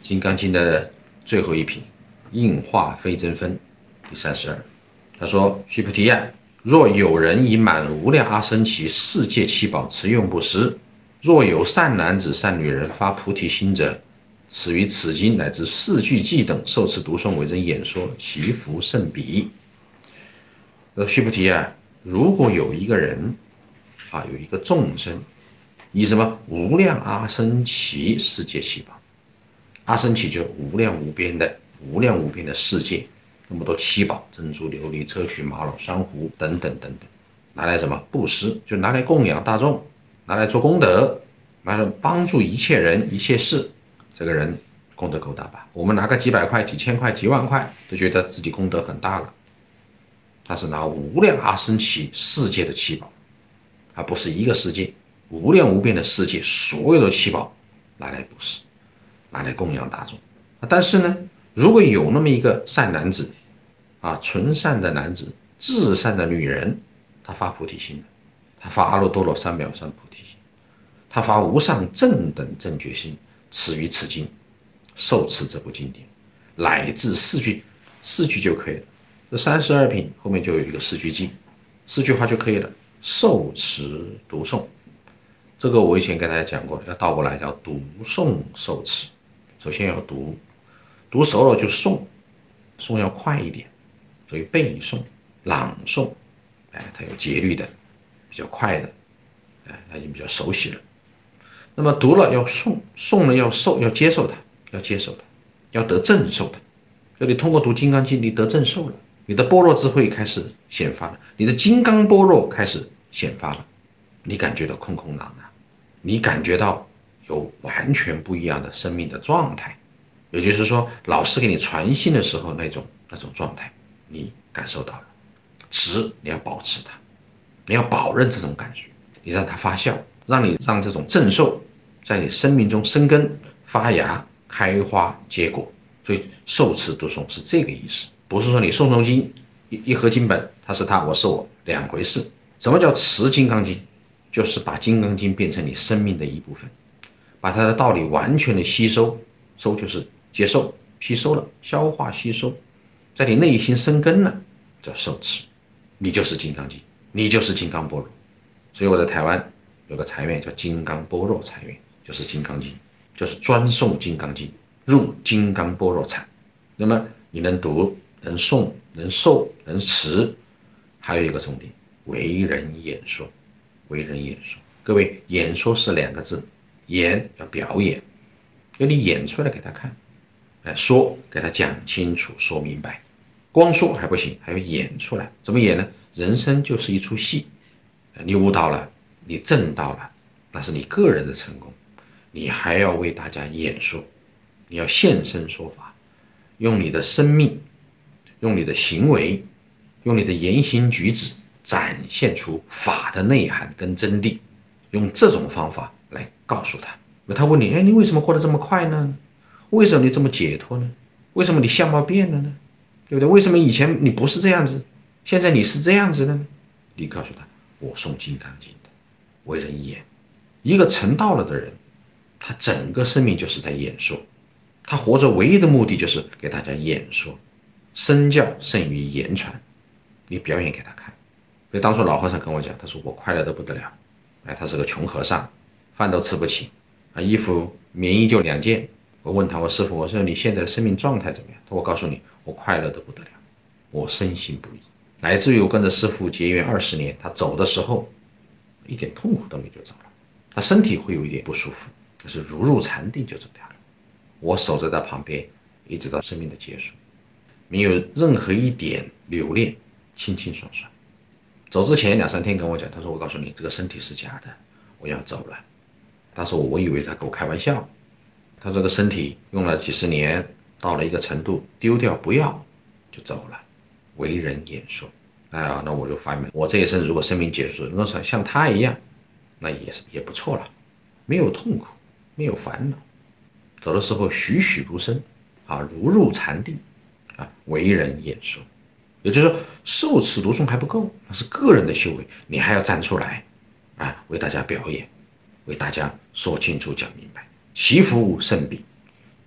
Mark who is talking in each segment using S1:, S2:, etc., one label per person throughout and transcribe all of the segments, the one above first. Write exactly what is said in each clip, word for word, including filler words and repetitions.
S1: 金刚经》的最后一品，应化非真分，第三十二。他说：“须菩提呀，若有人以满无量阿僧祇世界七宝持用不施，若有善男子善女人发菩提心者，此于此经乃至四句偈等受持读诵为人演说，其福甚彼。”呃，须菩提啊，如果有一个人啊，有一个众生，以什么无量阿僧祇世界七宝，阿僧祇就是无量无边的无量无边的世界，那么多七宝，珍珠、琉璃、砗磲、玛瑙、珊瑚等等等等，拿来什么布施，就拿来供养大众，拿来做功德，拿来帮助一切人一切事，这个人功德够大吧？我们拿个几百块、几千块、几万块，都觉得自己功德很大了。他是拿无量阿僧祇世界的七宝，而不是一个世界，无量无边的世界所有的七宝拿来布施，拿来供养大众。但是呢，如果有那么一个善男子啊，纯善的男子，至善的女人，他发菩提心，他发阿耨多罗三藐三菩提心，他发无上正等正觉心，持于此经，受持这部经典，乃至四句，四句就可以了。这三十二品后面就有一个四句偈，四句话就可以了。受持读诵，这个我以前跟大家讲过，要倒过来叫读诵受持。首先要读，读熟了就诵，诵要快一点，所以背诵、朗诵，哎，它有节律的，比较快的，哎，它已经比较熟悉了。那么读了要诵，诵了要受，要接受它，要接受它，要得正受的。就你通过读《金刚经》，你得正受了。你的般若智慧开始显发了，你的金刚般若开始显发了，你感觉到空空朗朗，你感觉到有完全不一样的生命的状态，也就是说，老师给你传信的时候那种那种状态，你感受到了。持你要保持它，你要保任这种感觉，你让它发酵，让你让这种正受在你生命中生根、发芽、开花、结果。所以受持读诵是这个意思。不是说你诵诵经一合经本，它是他，我是我，两回事。什么叫持金刚经？就是把金刚经变成你生命的一部分，把它的道理完全的吸收，收就是接受，吸收了，消化吸收，在你内心生根了，叫受持。你就是金刚经，你就是金刚般若。所以我在台湾有个禅院叫金刚般若禅院，就是金刚经，就是专诵金刚经，入金刚般若禅。那么你能读，能诵，能受，能持，还有一个重点，为人演说。为人演说，各位，演说是两个字，演要表演，要你演出来给他看，哎，说给他讲清楚，说明白。光说还不行，还要演出来。怎么演呢？人生就是一出戏，你悟到了，你证到了，那是你个人的成功。你还要为大家演说，你要现身说法，用你的生命，用你的行为，用你的言行举止展现出法的内涵跟真谛，用这种方法来告诉他。他问你，哎，你为什么过得这么快呢？为什么你这么解脱呢？为什么你相貌变了呢？对不对？为什么以前你不是这样子，现在你是这样子的呢？你告诉他，我诵金刚经的，为人演。一个成道了的人，他整个生命就是在演说，他活着唯一的目的就是给大家演说。身教胜于言传，你表演给他看。所以当初老和尚跟我讲，他说我快乐得不得了，哎，他是个穷和尚，饭都吃不起，啊，衣服棉衣就两件。我问他，我师父，我说你现在的生命状态怎么样？他说我告诉你，我快乐得不得了，我深信不疑，乃至于我跟着师父结缘二十年，他走的时候一点痛苦都没就走了，他身体会有一点不舒服，但是如入禅定就走掉了。我守在他旁边，一直到生命的结束，没有任何一点留恋，清清爽爽。走之前两三天跟我讲，他说我告诉你，这个身体是假的，我要走了。当时我以为他跟我开玩笑，他说这个身体用了几十年，到了一个程度，丢掉不要就走了，为人演说。哎呀，那我就发现，我这一生如果生命结束，如果像他一样，那也是也不错了，没有痛苦，没有烦恼，走的时候栩栩如生啊，如入禅定啊，为人演说。也就是说，受持读诵还不够，那是个人的修为，你还要站出来啊，为大家表演，为大家说清楚讲明白，其福甚彼。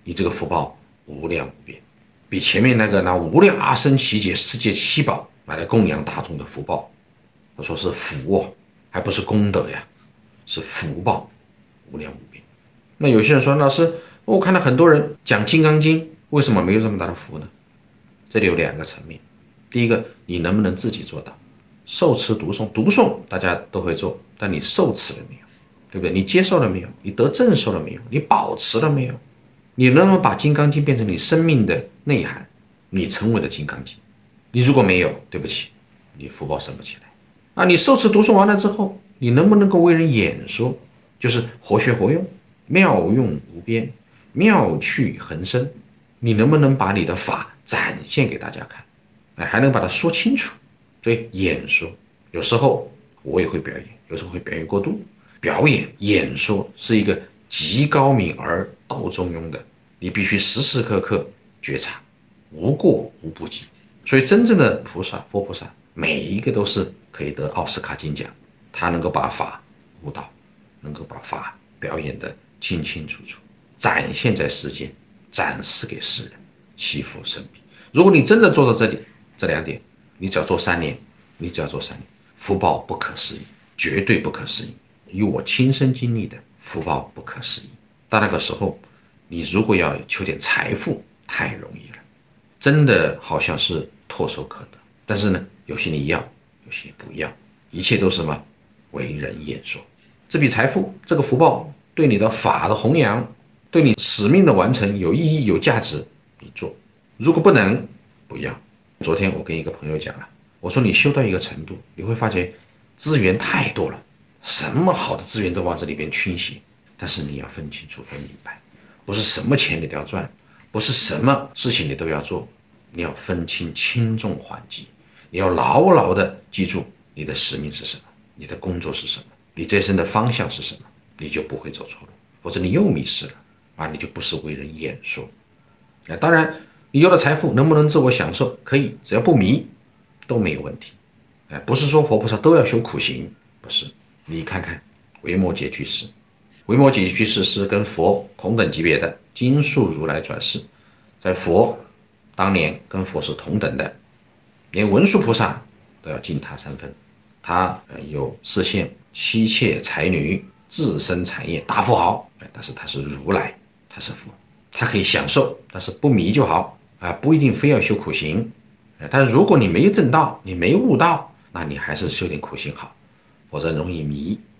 S1: 你这个福报无量无边，比前面那个拿无量阿僧祇劫世界七宝买来供养大众的福报，他说是福哦，还不是功德呀，是福报无量无边。那有些人说，老师，我看到很多人讲《金刚经》，为什么没有这么大的福呢？这里有两个层面。第一个，你能不能自己做到受持读诵？读诵大家都会做，但你受持了没有？对不对？你接受了没有？你得正受了没有？你保持了没有？你能不能把《金刚经》变成你生命的内涵？你成为了《金刚经》。你如果没有，对不起，你福报升不起来。啊，你受持读诵完了之后，你能不能够为人演说？就是活学活用，妙用无边，妙趣横生。你能不能把你的法展现给大家看？哎，还能把它说清楚。所以演说，有时候我也会表演，有时候会表演过度。表演演说是一个极高明而道中庸的，你必须时时刻刻觉察，无过无不及。所以真正的菩萨，佛菩萨每一个都是可以得奥斯卡金奖，他能够把法悟道，能够把法表演得清清楚楚，展现在世间，展示给世人，祈福生彼。如果你真的做到这里这两点，你只要做三年，你只要做三年，福报不可思议，绝对不可思议。以我亲身经历的，福报不可思议。到那个时候，你如果要求点财富，太容易了，真的好像是唾手可得。但是呢，有些你要，有些不要，一切都是什么？为人演说。这笔财富，这个福报，对你的法的弘扬，对你使命的完成有意义、有价值，你做。如果不能，不要。昨天我跟一个朋友讲了，我说你修到一个程度，你会发觉资源太多了。什么好的资源都往这里边倾斜，但是你要分清楚、分明白，不是什么钱你都要赚，不是什么事情你都要做，你要分清轻重缓急，你要牢牢的记住你的使命是什么，你的工作是什么，你这一生的方向是什么，你就不会走错路，否则你又迷失了啊，你就不是为人演说。啊，当然，你有了财富能不能自我享受？可以，只要不迷都没有问题。哎，不是说佛菩萨都要修苦行，不是。你看看维摩诘居士，维摩诘居士是跟佛同等级别的经述如来转世，在佛当年跟佛是同等的，连文殊菩萨都要敬他三分。他有视线妻妾才女自身产业大富豪，但是他是如来，他是佛，他可以享受，但是不迷就好啊，不一定非要修苦行。但是如果你没有证道，你没悟道，那你还是修点苦行好，否则容易迷。